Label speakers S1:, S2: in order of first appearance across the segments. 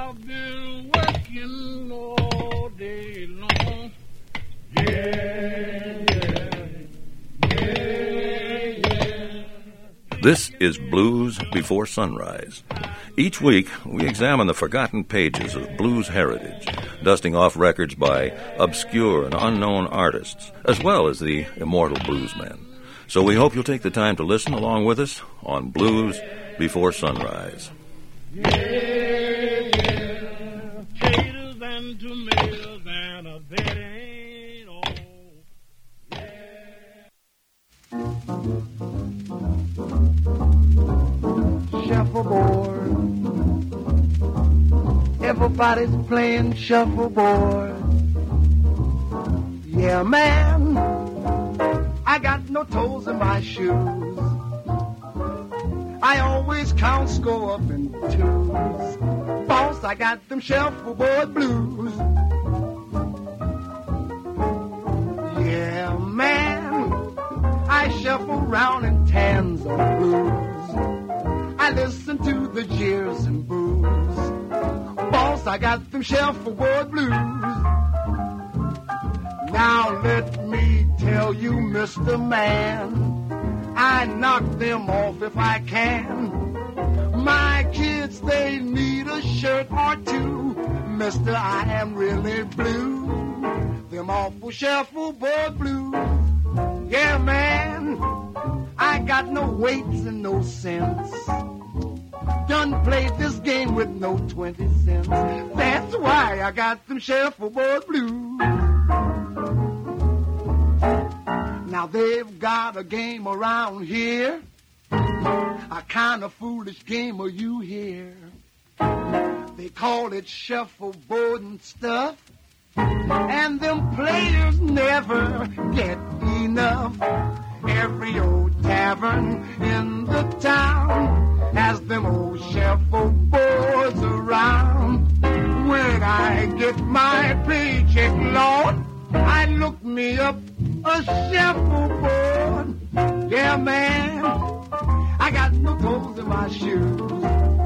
S1: I've been working all day long. Yeah, yeah, yeah.
S2: This is Blues Before Sunrise. Each week, we examine the forgotten pages of blues heritage, dusting off records by obscure and unknown artists, as well as the immortal bluesmen. So we hope you'll take the time to listen along with us on Blues Before Sunrise.
S1: Yeah, yeah. Potatoes and tomatoes and a bed ain't all.
S3: Shuffleboard. Everybody's playing shuffleboard. Yeah, man, I got no toes in my shoes. I always count score up in twos. Boss, I got them shuffleboard blues. Yeah, man, I shuffle round in tans of blues. I listen to the jeers and boos. Boss, I got them shuffleboard blues. Now let me tell you, Mr. Man, I knock them off if I can. My kids, they need a shirt or two. Mister, I am really blue. Them awful shuffleboard blues. Yeah, man, I got no weights and no cents. Done played this game with no 20 cents. That's why I got them shuffleboard blues. Now they've got a game around here, a kind of foolish game of you hear. They call it shuffleboard and stuff, and them players never get enough. Every old tavern in the town has them old shuffleboards around. When I get my paycheck, Lord, I look me up a shuffleboard. Yeah, man, I got no toes in my shoes.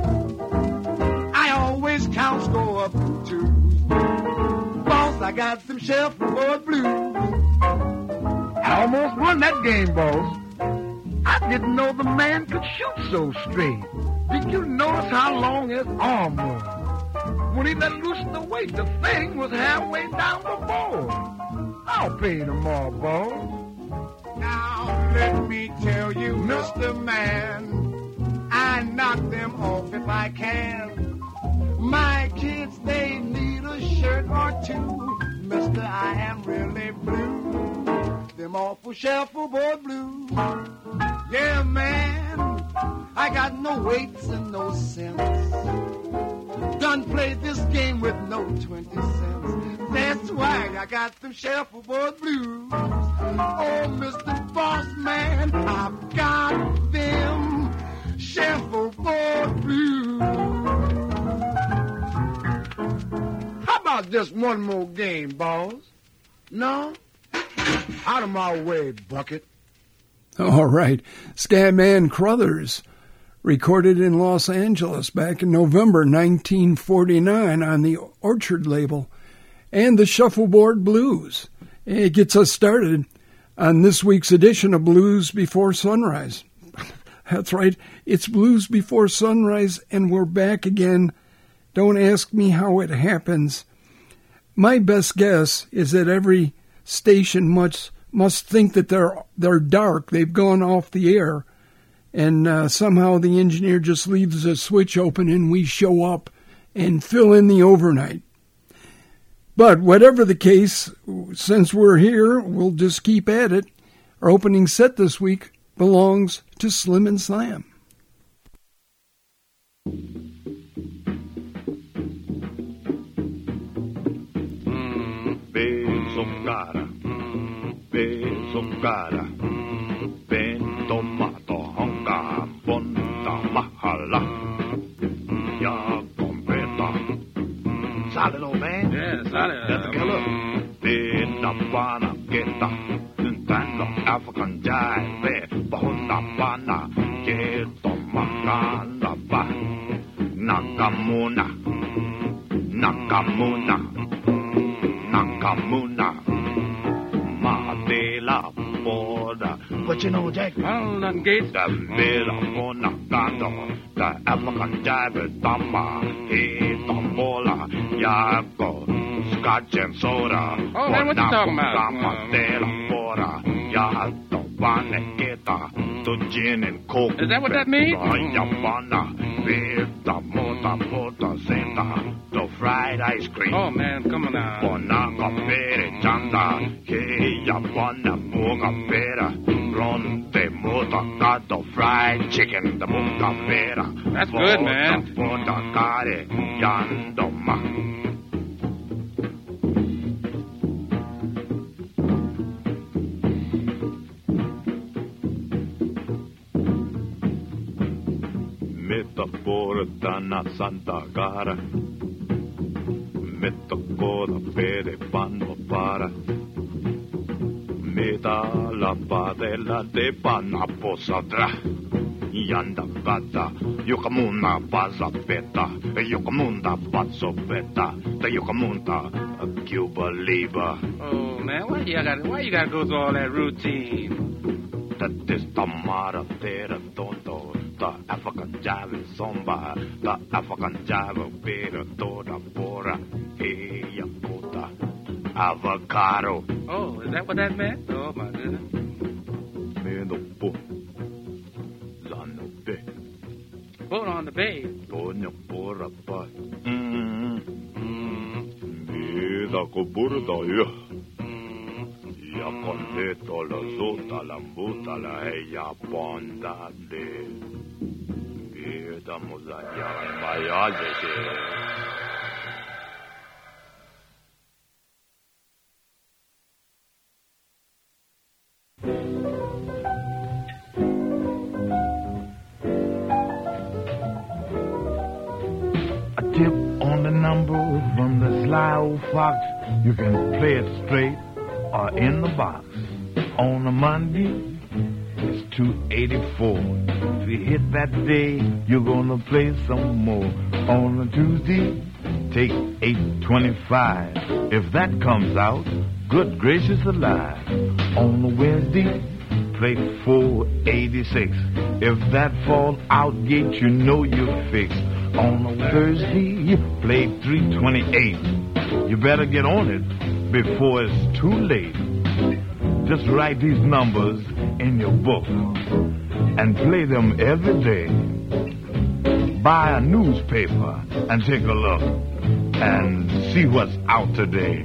S3: I always count score up to twos. Boss, I got some shuffleboard blues. I almost won that game, boss. I didn't know the man could shoot so straight. Did you notice how long his arm was? When he let loose the weight, the thing was halfway down the board. I'll pay tomorrow, boss. Now let me tell you, Mr. Man, I knock them off if I can. My kids, they need a shirt or two. Mister, I am really blue. Them awful shuffleboard blues. Yeah, man, I got no weights and no cents. Done played this game with no 20 cents. That's why I got them shuffleboard blues. Oh, Mr. Boss Man, I've got them shuffleboard blues. How about just one more game, boss? No? Out of my way, Bucket.
S4: All right. Scatman Crothers, recorded in Los Angeles back in November 1949 on the Orchard label, and the Shuffleboard Blues. It gets us started on this week's edition of Blues Before Sunrise. That's right, it's Blues Before Sunrise, and we're back again. Don't ask me how it happens. My best guess is that every station must think that they're dark. They've gone off the air, and somehow the engineer just leaves a switch open and we show up and fill in the overnight. But whatever the case, since we're here, we'll just keep at it. Our opening set this week belongs to Slim and Slam.
S5: Bezzoccara, bezzoccara, ben tomato honga, bonta mahala, ya completa. Solid, old man.
S6: Yeah, solid.
S5: That's the killer. Binabana geta, Nintendo African jive, Bahunabana, Jeto Makana, Nakamuna, Nakamuna, Nakamuna, Madela Border. What you know, Jack?
S1: Oh, nothing, Gates.
S5: The Villa Monacado, the African Jive, Tama, He, Tombola, Yago, Scotch and soda.
S1: Oh, man, what you talking about?
S5: Madela Border, Yato, Vaneketa, to gin and coke.
S1: Is that what that means?
S5: Yabana, Vita, Mota, Zeta, the fried ice cream.
S1: Oh, man, come on now.
S5: Bonaka, Pere, Chanda, Ke, Yabana, Moga, Pera, Ronte, Mota, got the fried chicken, the Moga, Pera.
S1: That's good, man.
S5: Mota, Kare, Yandoma. Metaportana Santa Gara, Metacoda Pere Pano Para, Meta la Padela de Panaposadra, Yanda Gata, Yukamuna Bazapeta, Yukamunda Bazopeta, the Yukamunda, Cuba Liba.
S1: Oh, man, why you gotta go through all that routine?
S5: That is the Mara Tera Tonto. The African Java Zomba, the African Java Beta Toda Bora, Hey Yakota, Avocado,
S1: Oh, is that what that meant? Oh, my goodness.
S5: Menopo, Lano Be,
S1: Put on the bay.
S5: Bonya Bora Ba, Meda Coburda, Yaconeto, la Zota, la Muta, la Heya Bonda de. Estamos allá en Miami.
S6: A tip on the number from the sly old fox. You can play it straight or in the box. On a Monday, it's 284. If you hit that day, you're gonna play some more. On a Tuesday, take 825. If that comes out, good gracious alive. On a Wednesday, play 486. If that falls out gate, you know you're fixed. On a Thursday, play 328. You better get on it before it's too late. Just write these numbers in your book and play them every day. Buy a newspaper and take a look and see what's out today.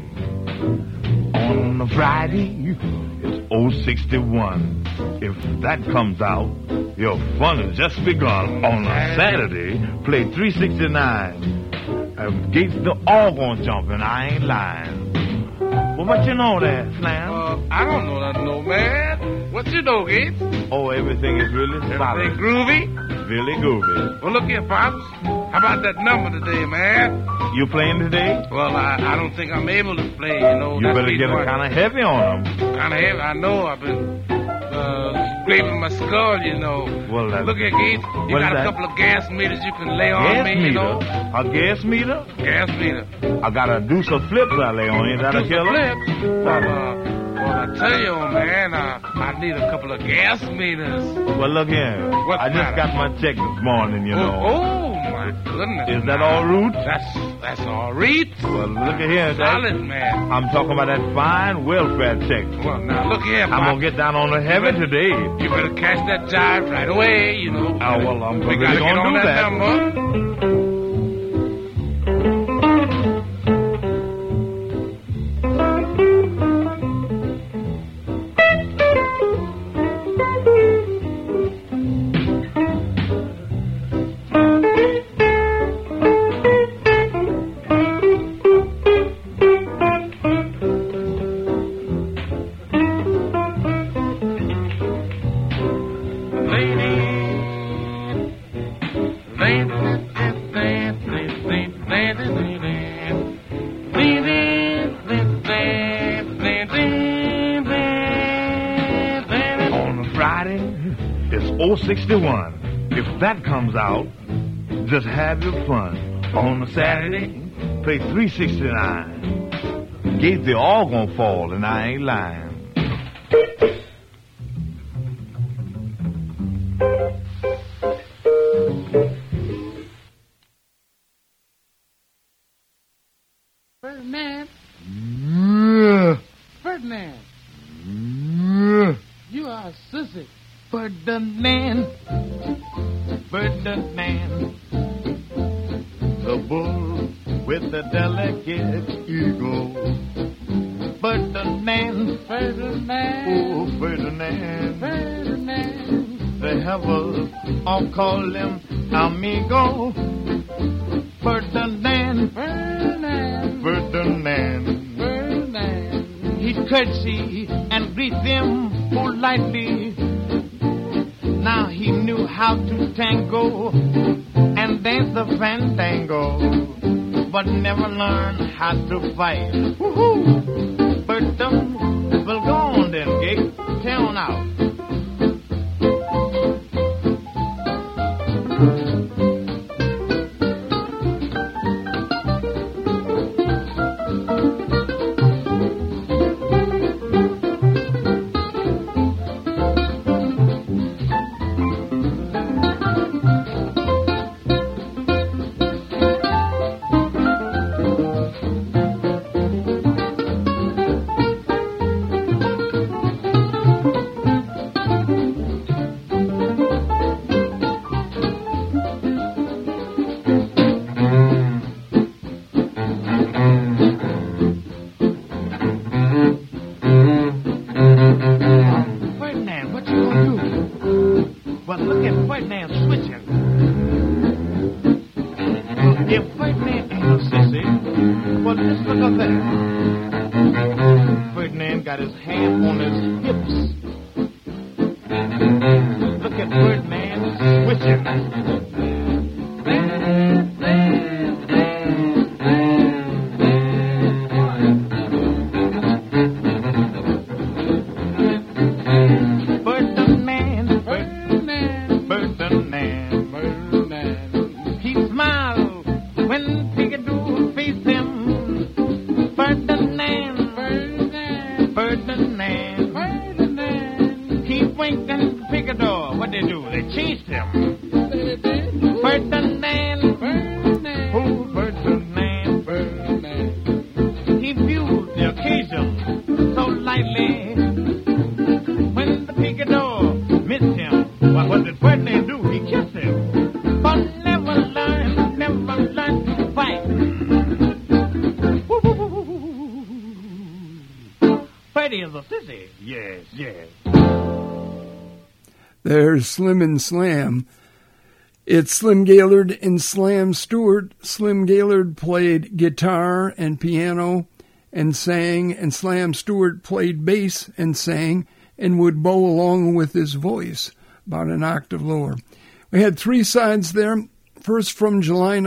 S6: On a Friday, it's 061. If that comes out, your fun has just begun. On a Saturday, play 369. Gates, they're all gonna jump, and I ain't lying. Well, what you know there, Slam?
S1: I don't know nothing, no, man. What you know, Gates?
S6: Oh, everything is really
S1: Everything
S6: solid.
S1: groovy?
S6: Really groovy.
S1: Well, look here, Pops. How about that number today, man?
S6: You playing today?
S1: Well, I don't think I'm able to play, you know.
S6: You better get it kind of heavy on them.
S1: Kind of heavy. I know. I've been scraping my skull, you know.
S6: Well,
S1: Look here, Gates. You
S6: what
S1: got
S6: is
S1: a
S6: that?
S1: couple of gas meters you can lay on
S6: Gas
S1: me,
S6: meter?
S1: you know.
S6: A gas meter?
S1: Gas meter.
S6: I got a deuce of flips I lay on you. Is that a killer?
S1: Flips. Well, I tell you, man, I need a couple of gas meters.
S6: Well, look here.
S1: What's
S6: I just
S1: matter?
S6: got my check this morning, you know.
S1: Oh, my goodness.
S6: Is that all root?
S1: That's all right.
S6: Well, look at here, Dad.
S1: Solid, man.
S6: I'm talking about that fine welfare check.
S1: Well, now, look here,
S6: I'm
S1: Pop.
S6: going to get down on the heavy today.
S1: You better catch that jive right away, you know.
S6: Oh, well, I'm
S1: we
S6: really
S1: gotta get
S6: gonna
S1: on
S6: do
S1: that
S6: that.
S1: number.
S6: On a Friday, it's 061. If that comes out, just have your fun. On a Saturday, play 369. Gates, they all gonna fall, and I ain't lying.
S1: Ferdinand. Ferdinand. You are a sissy.
S6: Ferdinand. Ferdinand. The bull with the delicate ego. Ferdinand.
S1: Ferdinand.
S6: Oh, Ferdinand.
S1: Ferdinand.
S6: The heavens all call him amigo. Ferdinand.
S1: Ferdinand.
S6: Ferdinand.
S1: Ferdinand.
S6: He'd curtsy and greet them politely. Now he knew how to tango and dance the fandango, but never learned how to fight. Woo-hoo! Ferdinand, well, go on then, Gate. Tell on out.
S4: There's Slim and Slam. It's Slim Gaillard and Slam Stewart. Slim Gaillard played guitar and piano and sang, and Slam Stewart played bass and sang and would bow along with his voice about an octave lower. We had three sides there. First, from July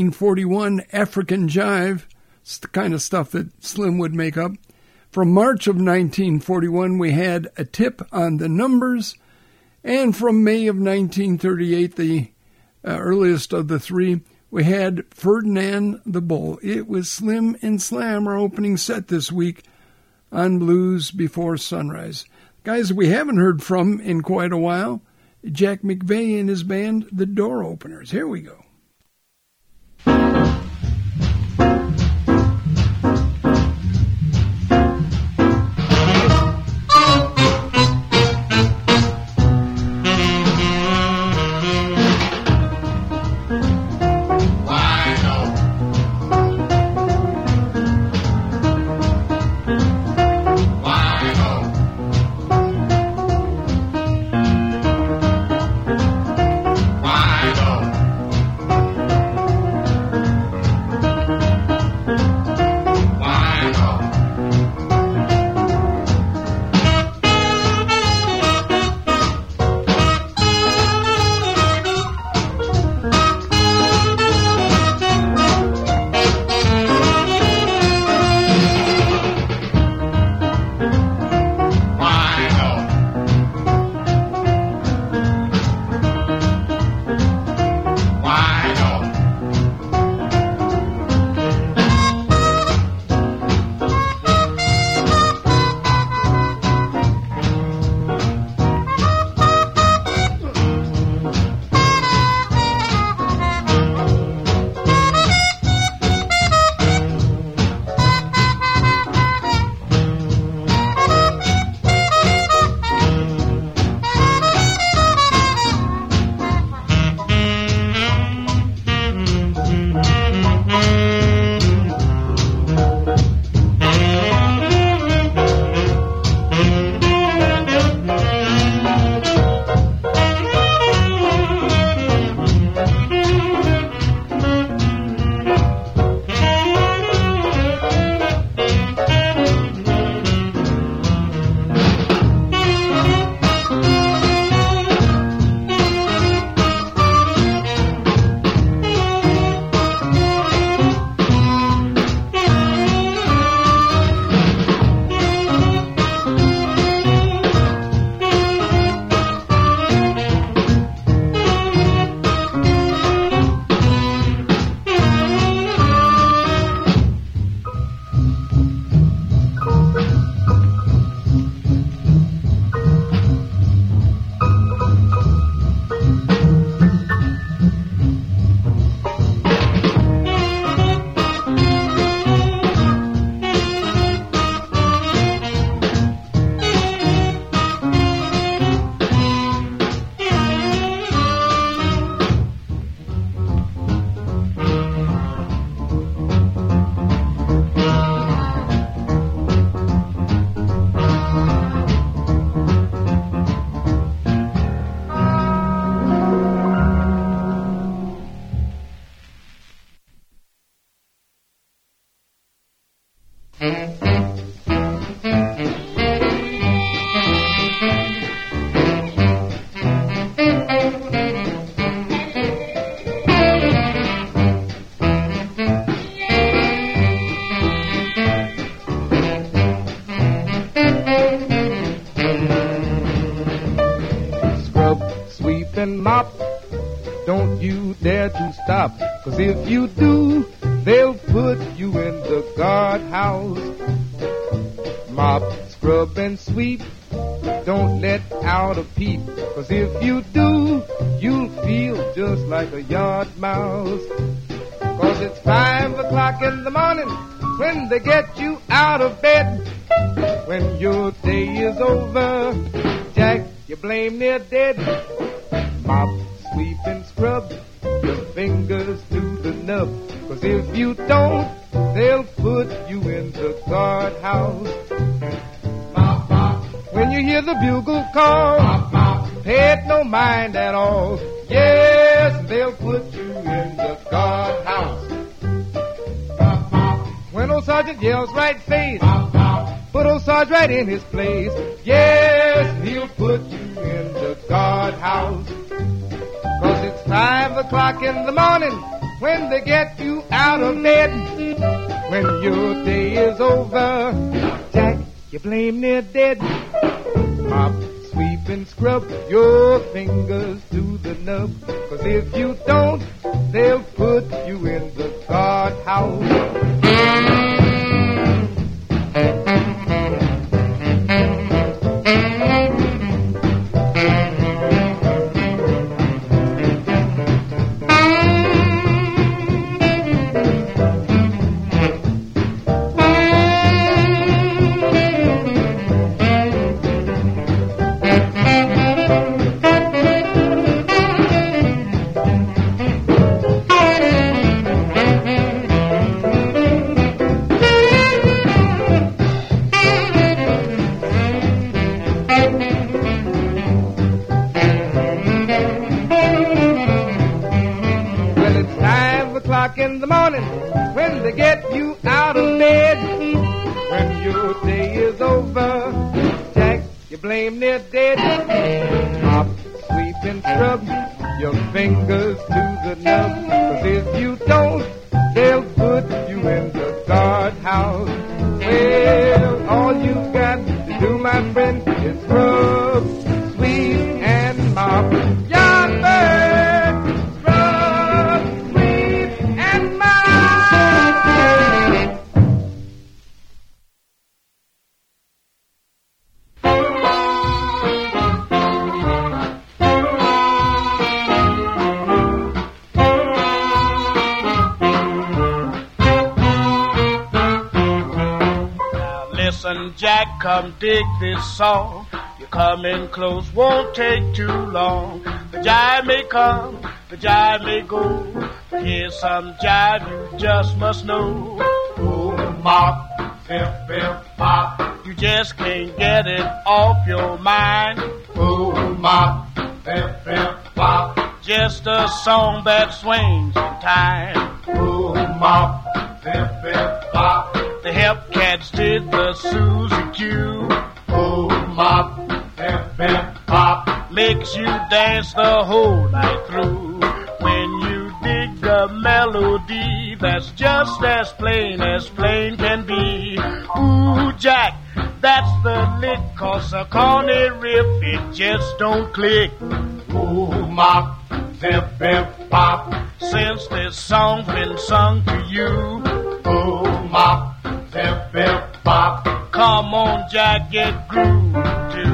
S4: 1941, African Jive. It's the kind of stuff that Slim would make up. From March of 1941, we had A Tip on the Numbers. And from May of 1938, the earliest of the three, we had Ferdinand the Bull. It was Slim and Slam, our opening set this week on Blues Before Sunrise. Guys we haven't heard from in quite a while, Jack McVeigh and his band, The Door Openers. Here we go.
S7: you dare to stop. 'Cause if you do, they'll put you in the guardhouse. Mop, scrub, and sweep, don't let out a peep. 'Cause if you do, you'll feel just like a yard mouse. 'Cause it's 5 o'clock in the morning when they get you out of bed. When your day is over, Jack, you blame near dead. Mop, sweep, and scrub your fingers to the nub. 'Cause if you don't, they'll put you in the guardhouse. Mop, mop. When you hear the bugle call, mop, mop, pay it no mind at all. Yes, they'll put you in the guardhouse. Mop, mop. When old Sergeant yells right face, mop, mop, put old Sarge right in his place. Yes, he'll put you in the guardhouse. 'Cause it's 5 o'clock in the morning when they get you out of bed. When your day is over, Jack, you blame near dead. Mop, sweep, and scrub your fingers to the nub. 'Cause if you don't, they'll put you in the guardhouse. In the morning when they get you out of bed. When your day is over, Jack, you blame near dead. Mop, sweep, and scrub your fingers to the nub. 'Cause if you don't, they'll put you in the guardhouse. Well, all you've got to do, my friend, is scrub, sweep, and mop. Yonder, scrub, sweep, and mop.
S8: Listen, Jack, come dig this song. You're coming close, won't take too long. The jive may come, the jive may go. Here's some jive you just must know. Oh, mop, pimp, pimp, pop. You just can't get it off your mind. Oh, mop, pimp, pimp, pop. Just a song that swings in time. Oh, mop, pimp, pimp, pop. The Help Cats did the Susie Q. Oh, mop, pimp, pimp, pop. Makes you dance the whole night through. When you dig the melody, that's just as plain can be. Ooh, Jack, that's the lick, 'cause a corny riff, it just don't click. Ooh, mop, pimp, pimp, pop. Since this song's been sung to you, oh, mop, pimp, pimp, pop. Come on, Jack, get grooved too.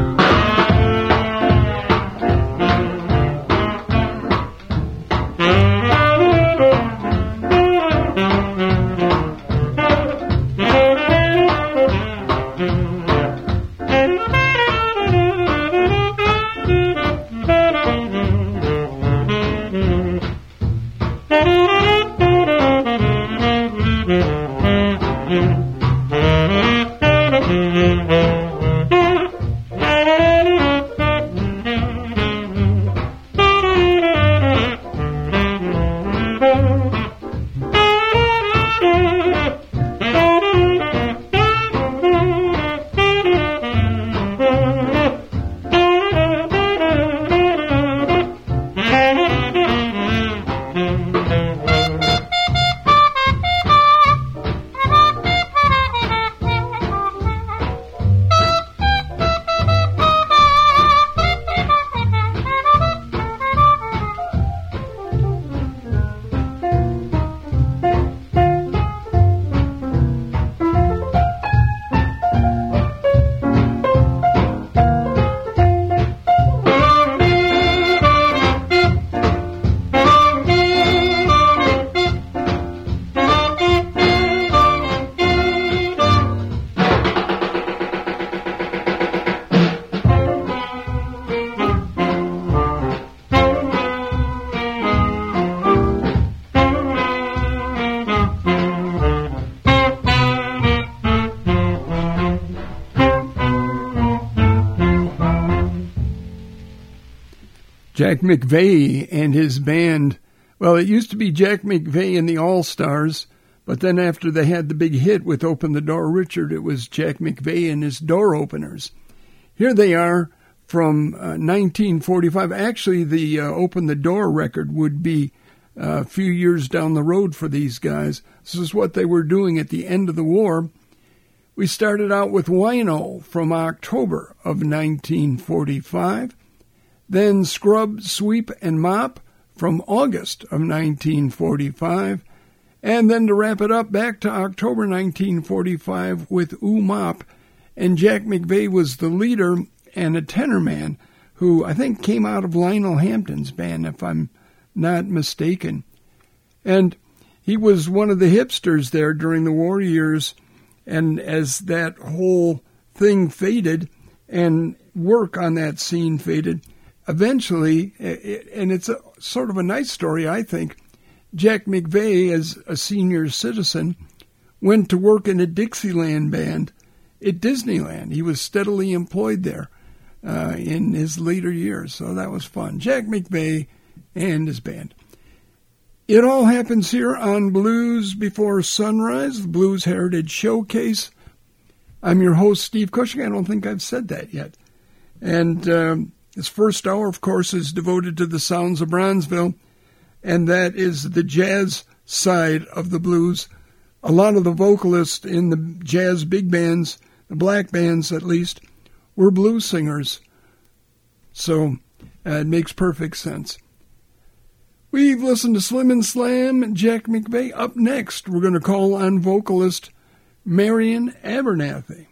S4: Jack McVeigh and his band. Well, it used to be Jack McVeigh and the All-Stars, but then after they had the big hit with Open the Door, Richard, it was Jack McVeigh and his Door Openers. Here they are from 1945. Actually, the Open the Door record would be a few years down the road for these guys. This is what they were doing at the end of the war. We started out with Wino from October of 1945. Then Scrub, Sweep, and Mop from August of 1945. And then to wrap it up, back to October 1945 with Ooh Mop. And Jack McVeigh was the leader and a tenor man who I think came out of Lionel Hampton's band, if I'm not mistaken. And he was one of the hipsters there during the war years. And as that whole thing faded and work on that scene faded, eventually, and it's sort of a nice story, I think, Jack McVeigh, as a senior citizen, went to work in a Dixieland band at Disneyland. He was steadily employed there in his later years, so that was fun. Jack McVeigh and his band. It all happens here on Blues Before Sunrise, the Blues Heritage Showcase. I'm your host, Steve Cushing. I don't think I've said that yet. And this first hour, of course, is devoted to the sounds of Bronzeville, and that is the jazz side of the blues. A lot of the vocalists in the jazz big bands, the black bands at least, were blues singers. So it makes perfect sense. We've listened to Slim and Slam and Jack McVeigh. Up next, we're going to call on vocalist Marian Abernathy.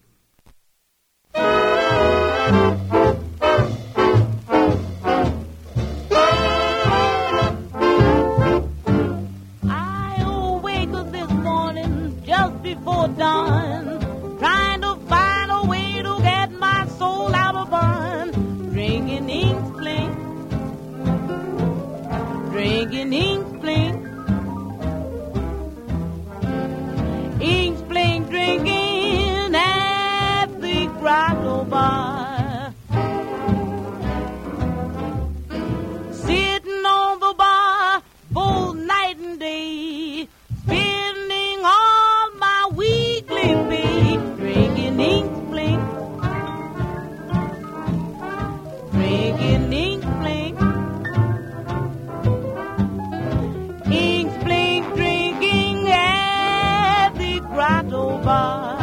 S9: Before dawn, trying to find a way to get my soul out of bond. Drinking ink spring, drinking ink spring, ink spring drinking at the grotto bar. Sitting on the bar both night and day, spending all my weekly fee, drinking ink spring, drinking ink spring, ink spring drinking at the grotto bar.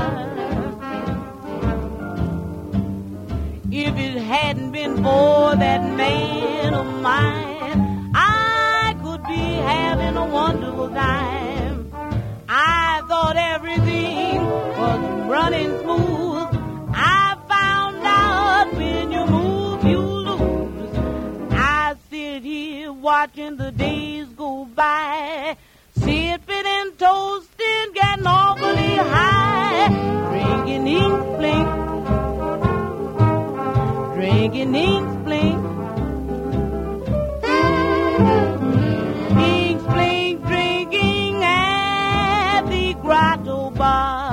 S9: If it hadn't been for that man of mine, I could be having a wonderful time. I thought everything was running smooth. I found out when you move, you lose. I sit here watching the days go by, sipping and toasting, getting awfully high, drinking ink spring, drinking ink spring, ink spring drinking at the grotto bar.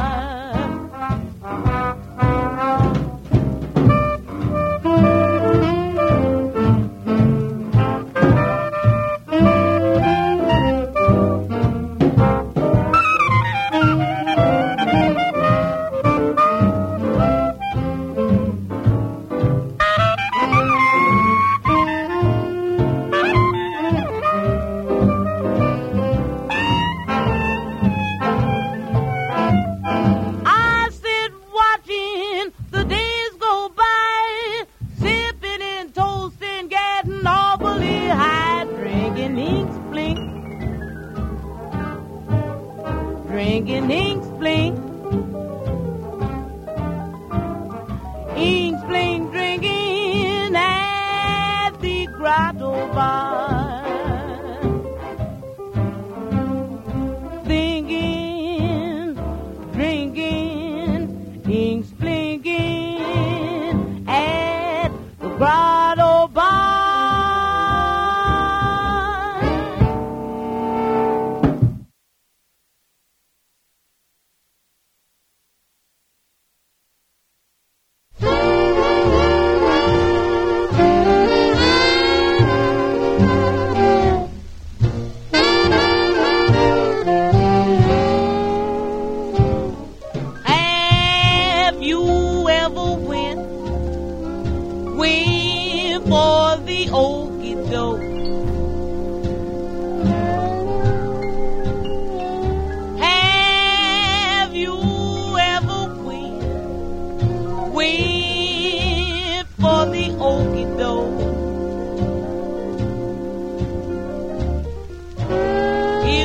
S9: Drinking ink spling, ink spling drinking at the grotto bar. Thinking, drinking, ink splinging at the grotto bar.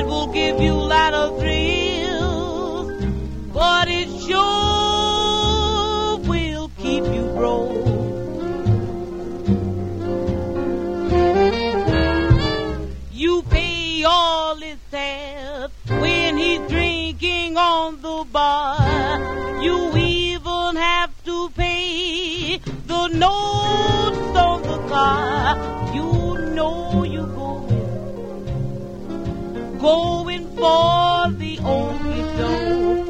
S9: It will give you a lot of thrills, but it sure will keep you broke. You pay all his tab when he's drinking on the bar. You even have to pay the notes on the car. You know you're going for the only dough.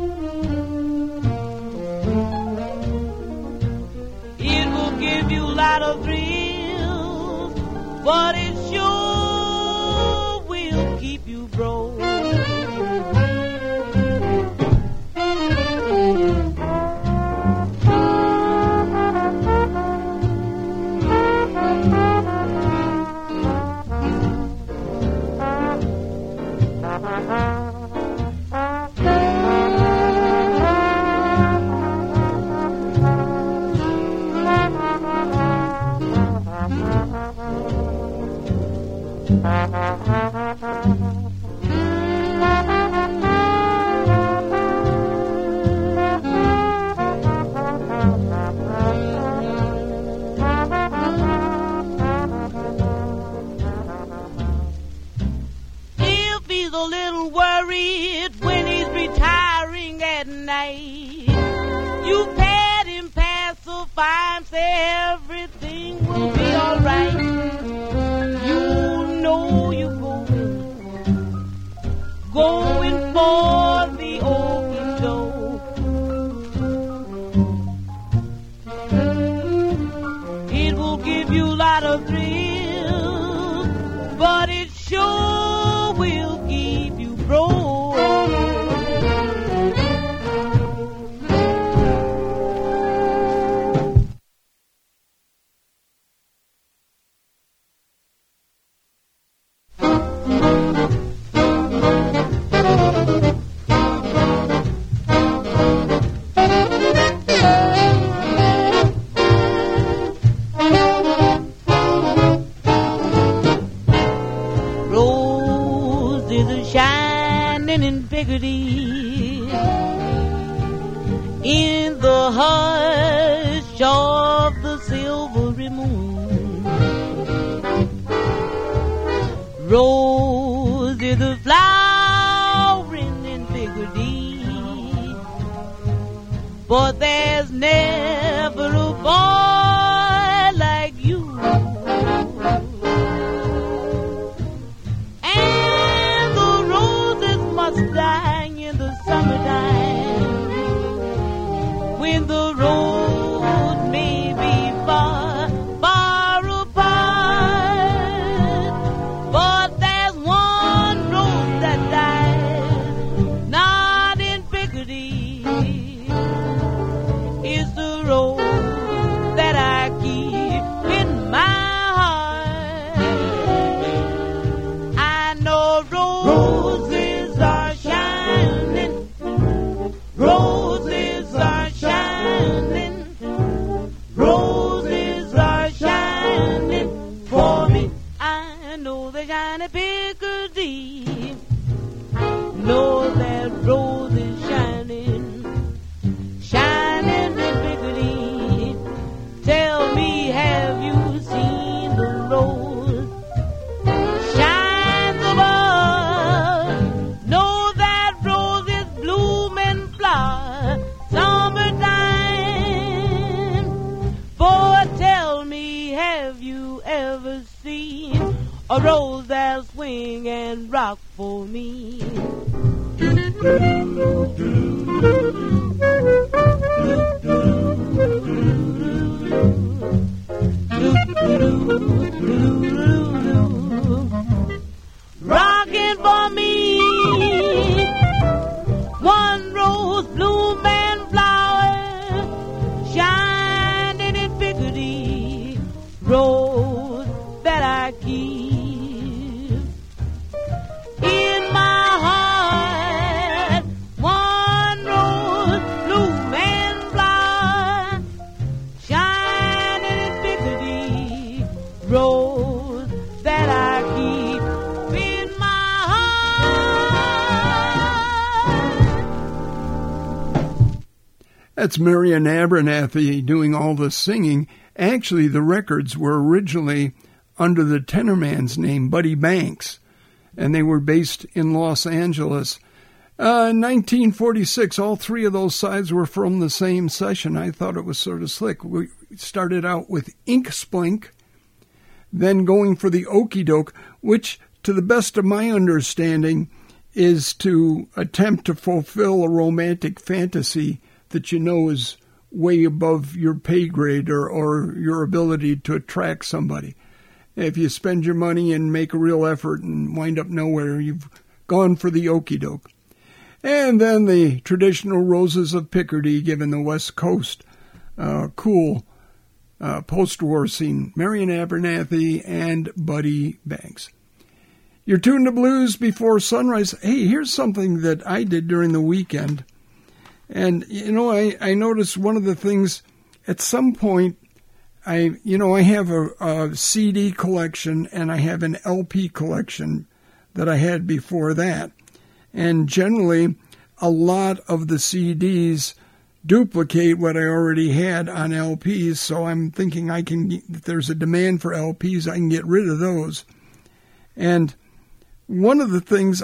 S9: It will give you a lot of thrills, but it sure will keep you broke. You pat him, pacify him, say everything will be alright. You know you're going for the open door. It will give you a lot of thrills, but it sure will keep you broke. In the hush of the silvery moon, rose is the flowering in Piccadilly, but there's never a boy like you. And the roses must die in the summertime, when the road may be far, far apart. But there's one road that dies, not in Piccadilly. It's the road that I keep in my heart. I know roses are shining, roses are shining, roses are shining for me. I know they shine at Piccadilly, know that rose is shining, shining in Piccadilly. Tell me, have you seen the rose shines above? Know that rose is blooming flower summertime. Boy, tell me, have you ever seen a rose that'll swing and rock for me? Rocking for me, one rose, bloom and flower, shining in Piccadilly, rose that I keep in my heart. One
S4: That's Marian Abernathy doing all the singing. Actually, the records were originally under the tenor man's name, Buddy Banks, and they were based in Los Angeles. 1946, all three of those sides were from the same session. I thought it was sort of slick. We started out with Ink Splink, then going for the Okey Doke, which, to the best of my understanding, is to attempt to fulfill a romantic fantasy that you know is way above your pay grade or your ability to attract somebody. If you spend your money and make a real effort and wind up nowhere, you've gone for the Okey Doke. And then the traditional Roses of Picardy, given the West Coast cool post-war scene, Marian Abernathy and Buddy Banks. You're tuned to Blues Before Sunrise. Hey, here's something that I did during the weekend. And, you know, I noticed one of the things, at some point, I have a CD collection and I have an LP collection that I had before that. And generally, a lot of the CDs duplicate what I already had on LPs, so I'm thinking if there's a demand for LPs, I can get rid of those. And one of the things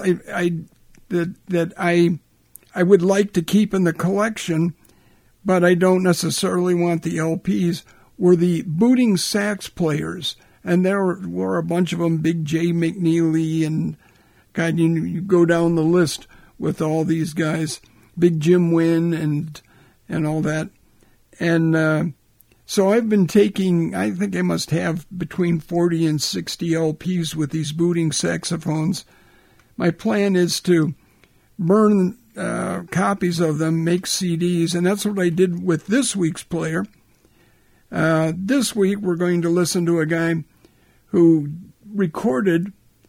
S4: that I would like to keep in the collection, but I don't necessarily want the LPs, were the booting sax players. And there were a bunch of them, Big J McNeely, and God, you go down the list with all these guys, Big Jim Wynn and all that. And so I've been taking, I think I must have between 40 and 60 LPs with these booting saxophones. My plan is to burn copies of them, make CDs, and that's what I did with this week's player. This week we're going to listen to a guy who recorded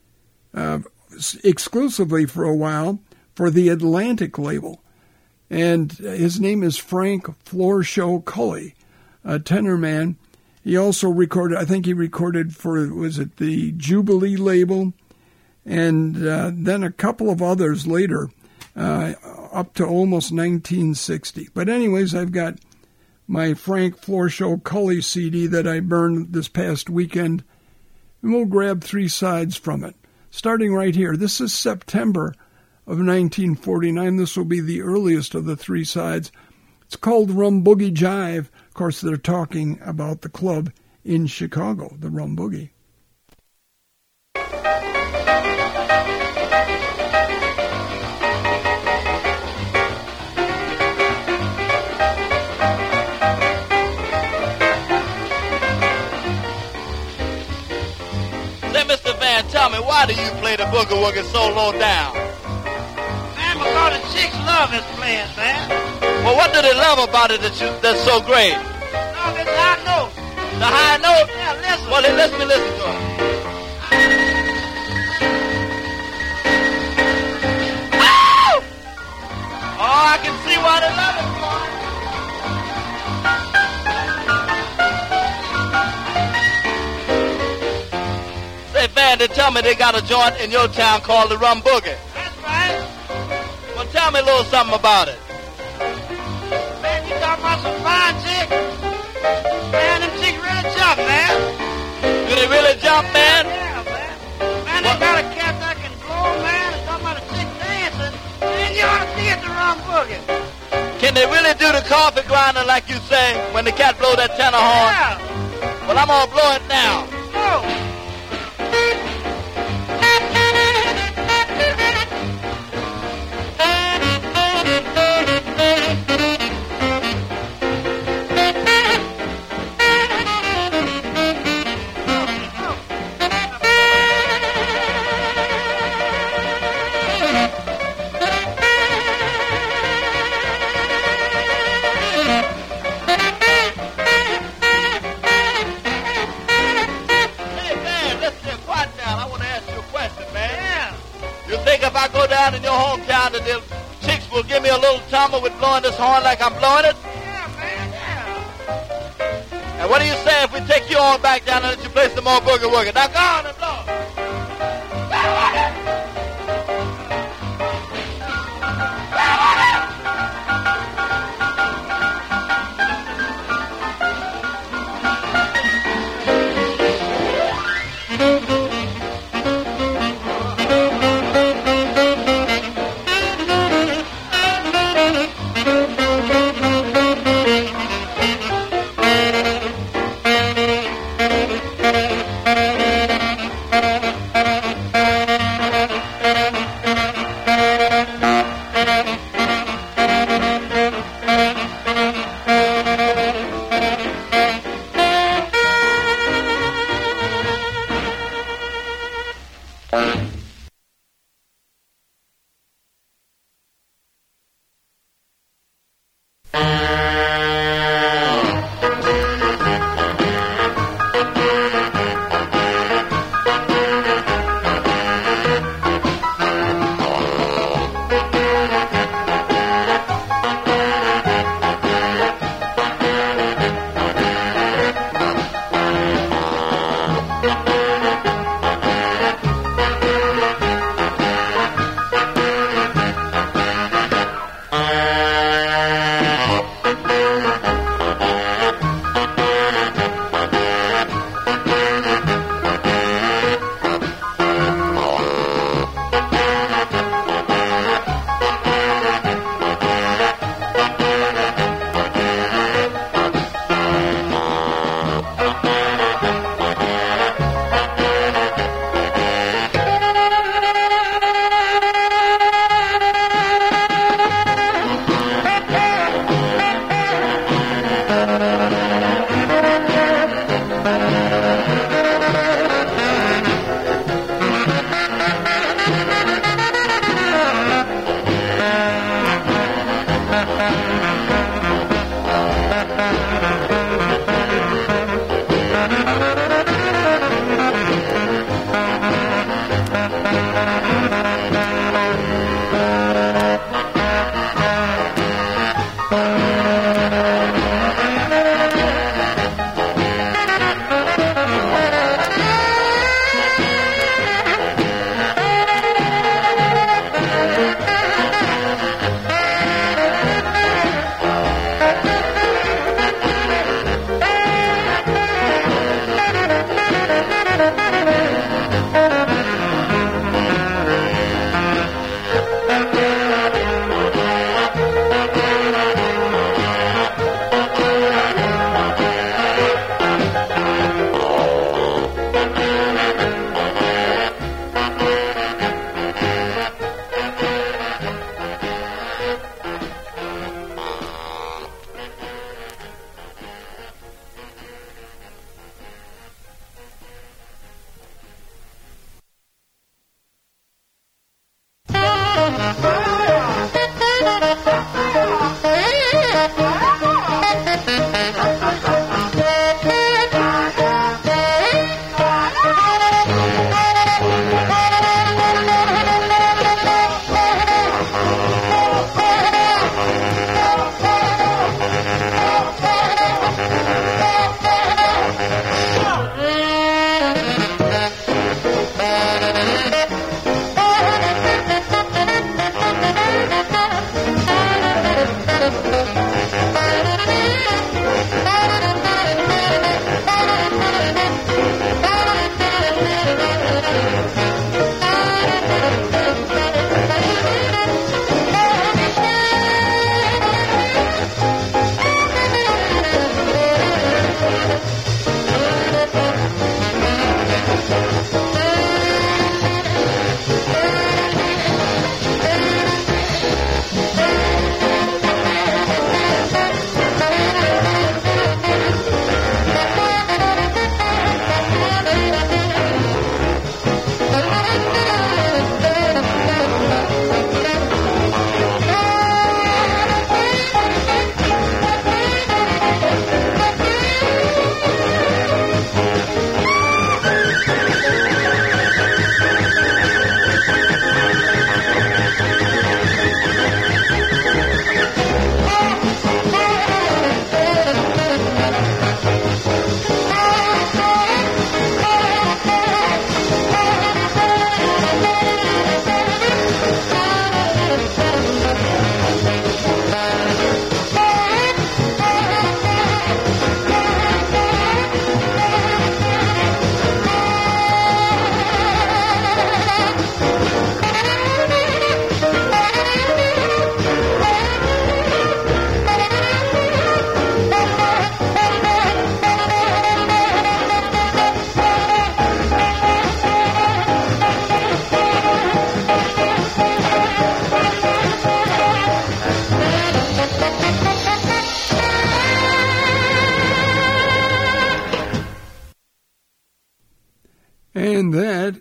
S4: exclusively for a while for the Atlantic label. And his name is Frank Florshow Cully, a tenor man. He also recorded, I think he recorded for, was it the Jubilee label? And then a couple of others later, up to almost 1960. But anyways, I've got my Frank Florshow Cully CD that I burned this past weekend, and we'll grab three sides from it. Starting right here, this is September of 1949. This will be the earliest of the three sides. It's called Rum Boogie Jive. Of course, they're talking about the club in Chicago, the Rum Boogie.
S10: Tell me, why do you play the boogie woogie so low down?
S8: Man, because the chicks love this playing, man.
S10: Well, what do they love about it that's so great?
S8: No, this high note.
S10: The high note?
S8: Yeah, listen.
S10: Well, then let me listen to it. Oh, I can see why they love it, boy. Say, Van, they tell me they got a joint in your town called the Rum Boogie.
S8: That's right.
S10: Well, tell me a little something about it.
S8: Man, you talking about some fine chicks? Man, them chicks really jump, man.
S10: Do they really jump, man?
S8: Yeah, man. Man, they got a cat that can blow, man. And talking about a chick dancing. Man, you ought to see it, the Rum Boogie.
S10: Can they really do the coffee grinding like you say when the cat blow that tenor horn?
S8: Yeah.
S10: Well, I'm gonna blow it now.
S8: Go.
S10: If I go down in your hometown, that the chicks will give me a little tumble with blowing this horn like I'm blowing it?
S8: Yeah, man, yeah.
S10: And what do you say if we take you on back down and let you play some more boogie woogie? Now go on and blow.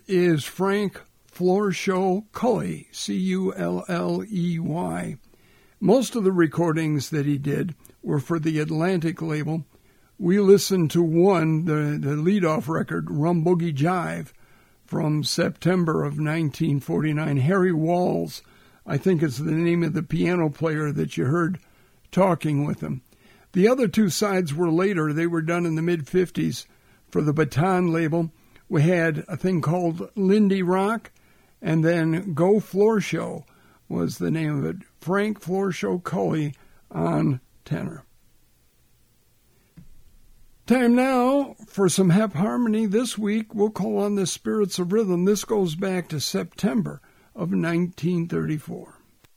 S4: is Frank Florshow Culley, Culley. Most of the recordings that he did were for the Atlantic label. We listened to one, the lead-off record, Rum Boogie Jive, from September of 1949. Harry Walls, I think is the name of the piano player that you heard talking with him. The other two sides were later. They were done in the mid-50s for the Baton label. We had a thing called Lindy Rock, and then Go Floor Show was the name of it. Frank Florshow Culley on tenor. Time now for some Hep Harmony. This week we'll call on the Spirits of Rhythm. This goes back to September of 1934.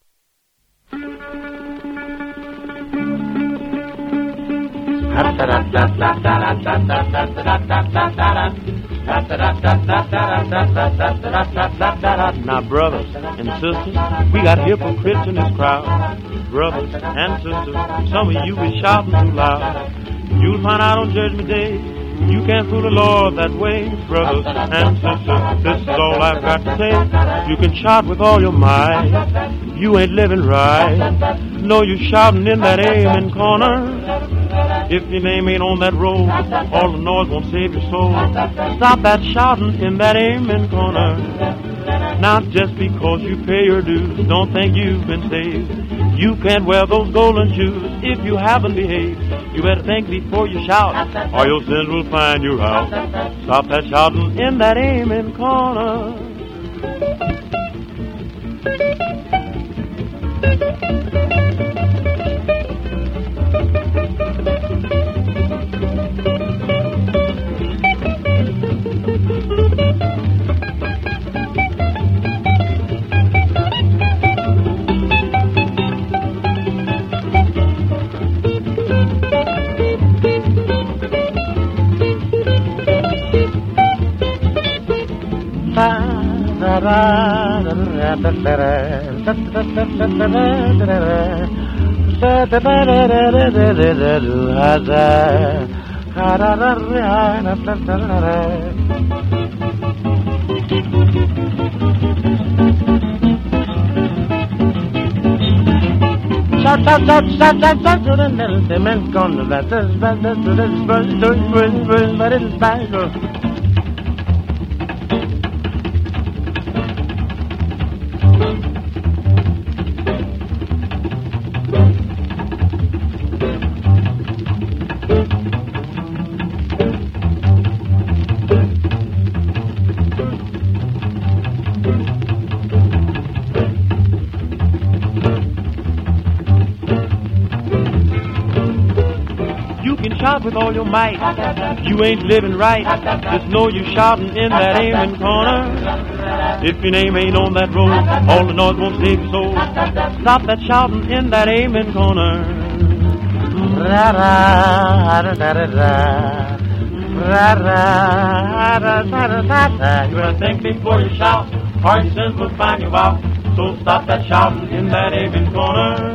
S11: Now, brothers and sisters, we got hypocrites in this crowd. Brothers and sisters, some of you be shouting too loud. You'll find out on Judgment Day, you can't fool the Lord that way. Brothers and sisters, this is all I've got to say. You can shout with all your might, you ain't living right. No, you shouting in that amen corner. If your name ain't on that roll, all the noise won't save your soul. Stop that shouting in that amen corner. Now just because you pay your dues, don't think you've been saved. You can't wear those golden shoes if you haven't behaved. You better think before you shout, or your sins will find you out. Stop that shouting in that amen corner. With all your might, you ain't living right. Just know you shouting in that amen corner. If your name ain't on that roll, all the noise won't save your soul. Stop that shouting in that amen corner. You better think before you shout, or your sins will find you out. So stop that shouting in that amen corner.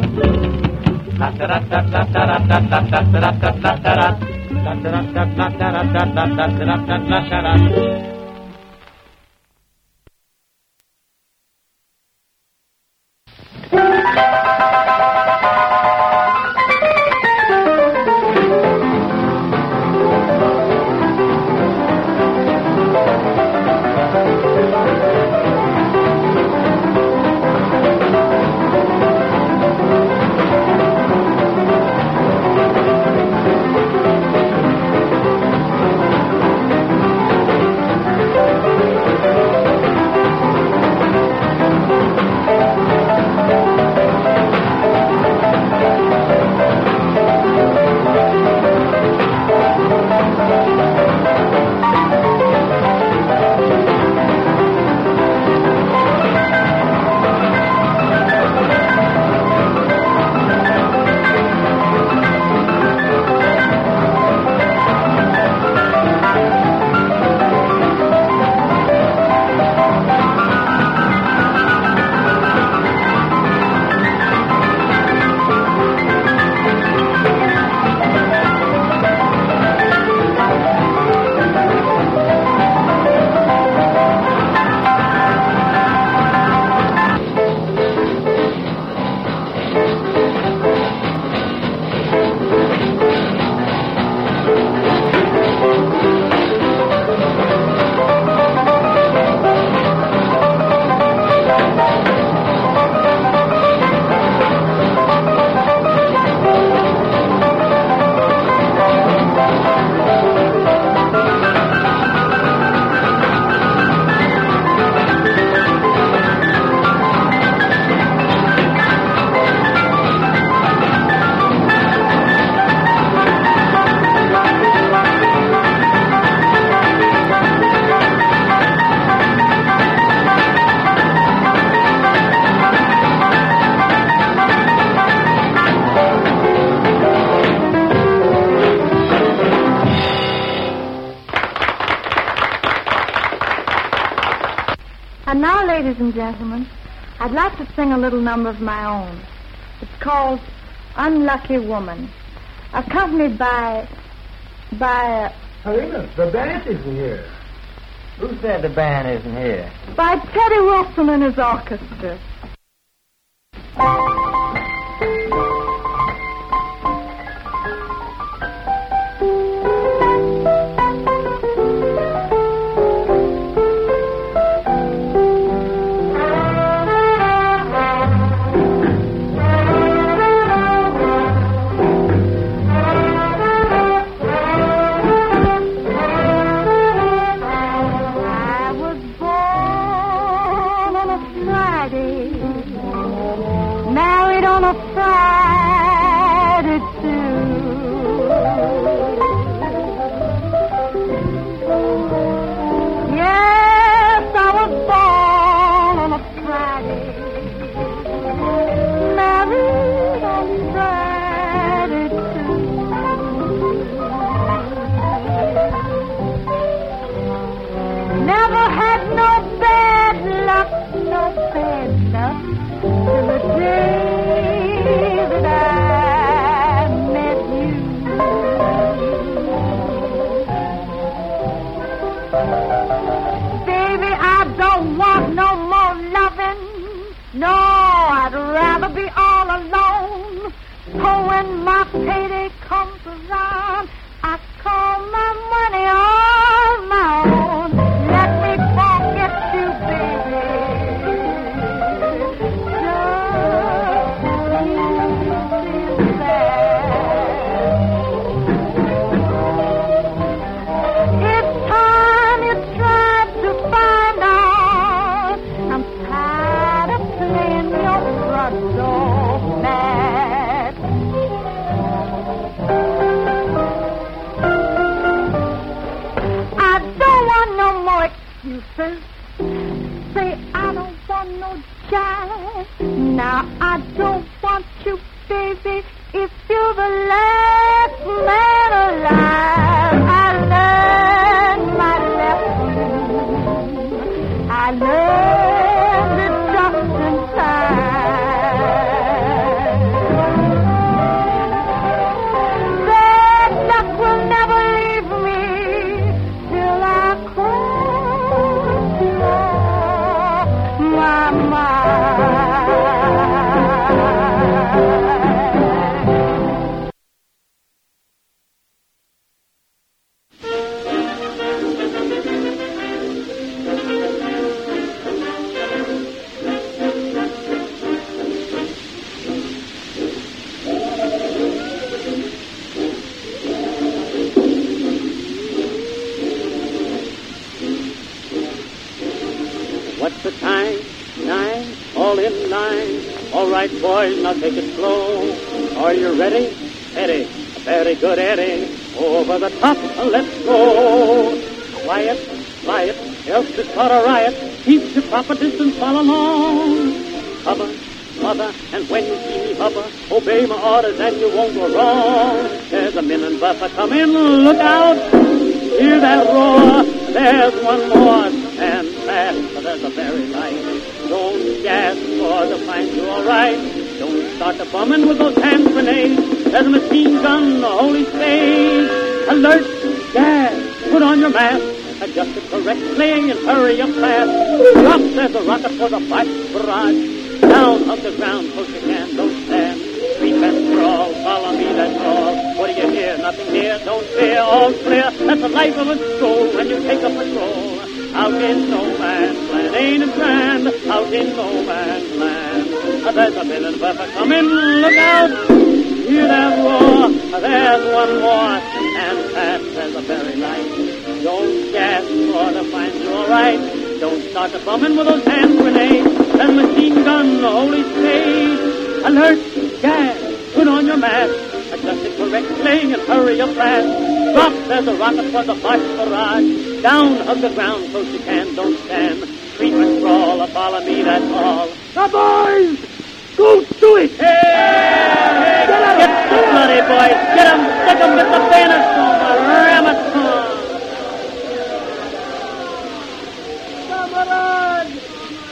S12: now, ladies and gentlemen, I'd like to sing a little number of my own. It's called Unlucky Woman, accompanied by
S13: Helena, the band isn't here. Who said the band isn't here?
S12: by Teddy Wilson and his orchestra. I was born on a Friday, married on a Friday too. Yes, I was born on a Friday, married on Friday too. Never had no bad luck, till the day that I met you. Baby, I don't want no more loving. No, I'd rather be all alone. So when my payday comes around, I call my money on my own. Let me forget you, baby. Just it's time you tried to find out. I'm tired of playing your front door mat. I don't want no more excuses. Say I don't want no jive. Now I don't want you, baby, if you're the last man alive. I learned my lesson. I learned it just in time. Bad luck will never leave me till I cross my mind.
S11: What's the time? 9, all in line. All right, boys, now take it slow. Are you ready? Eddie, very good, Eddie. Over the top, let's go. Quiet, quiet, else it's start a riot. Keep your proper distance, all along. Hover, mother, and when you see me hover, obey my orders and you won't go wrong. There's a million buffer coming, look out. Hear that roar, there's one more. Stand fast, for there's a very light. Don't gas, for to find you all right. Don't start the bombing with those hand grenades. There's a machine gun, the holy stage. Alert, gas, put on your mask. Adjust it correctly and hurry up fast. Drop, there's a rocket for the fight barrage. Down off the ground, close you can, don't stand. Creep and crawl, follow me, that's all. What do you hear? Nothing here, don't fear, all clear. That's the life of a stroll when you take a patrol. Out in no man's land, ain't it grand? Out in no man's land. There's a million buffer coming, look out. Hear that roar, there's one more. And fast as a very light. Don't gas for to find you all right. Don't start the bombing with those hand grenades. There's a machine gun, the holy stage. Alert, gas, put on your mask. Adjust it correctly and hurry up fast. Drop, there's a rocket for the Bosch barrage. Down, hug the ground close you can, don't stand. Creep and crawl, follow me, that's all. Now, boys, go do it! Hey! Get the bloody boys, get them, stick them with the bayonets on, ram it on.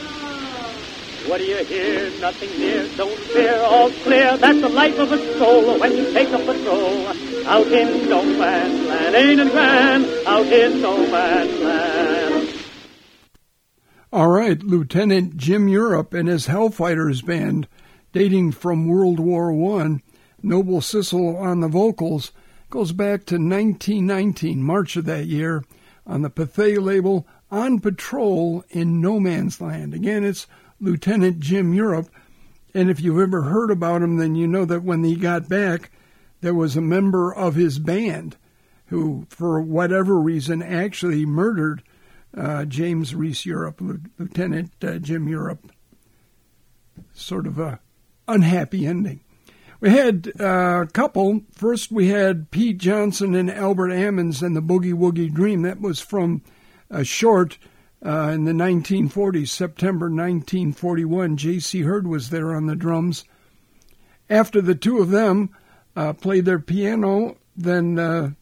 S14: What do you hear? Nothing near. Don't fear. All's clear. That's the life of a soul when you take a patrol out in no man's land. Ain't it grand? Out in no man's land.
S4: All right, Lieutenant Jim Europe and his Hellfighters band, dating from World War I, Noble Sissel on the vocals, goes back to 1919, March of that year, on the Pathé label, On Patrol in No Man's Land. Again, it's Lieutenant Jim Europe, and if you've ever heard about him, then you know that when he got back, there was a member of his band who, for whatever reason, actually murdered James Reese Europe, Lieutenant Jim Europe. Sort of a unhappy ending. We had a couple. First, we had Pete Johnson and Albert Ammons and the Boogie Woogie Dream. That was from a short in the 1940s, September 1941. J.C. Hurd was there on the drums. After the two of them played their piano, then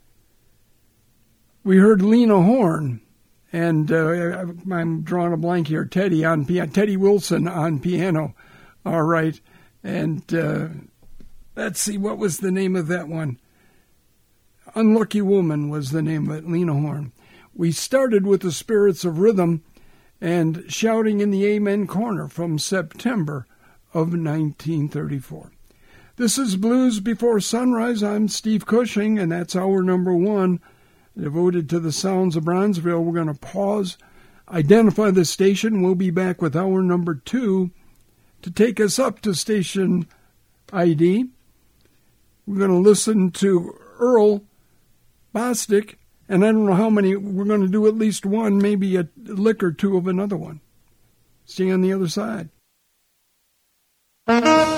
S4: we heard Lena Horne. And I'm drawing a blank here. Teddy on piano. Teddy Wilson on piano. All right. And let's see, what was the name of that one? Unlucky Woman was the name of it, Lena Horne. We started with the Spirits of Rhythm and Shouting in the Amen Corner from September of 1934. This is Blues Before Sunrise. I'm Steve Cushing, and that's hour number one, devoted to the sounds of Bronzeville. We're going to pause, identify the station. We'll be back with hour number two to take us up to station ID. We're going to listen to Earl Bostic, and I don't know how many. We're going to do at least one, maybe a lick or two of another one. See you on the other side.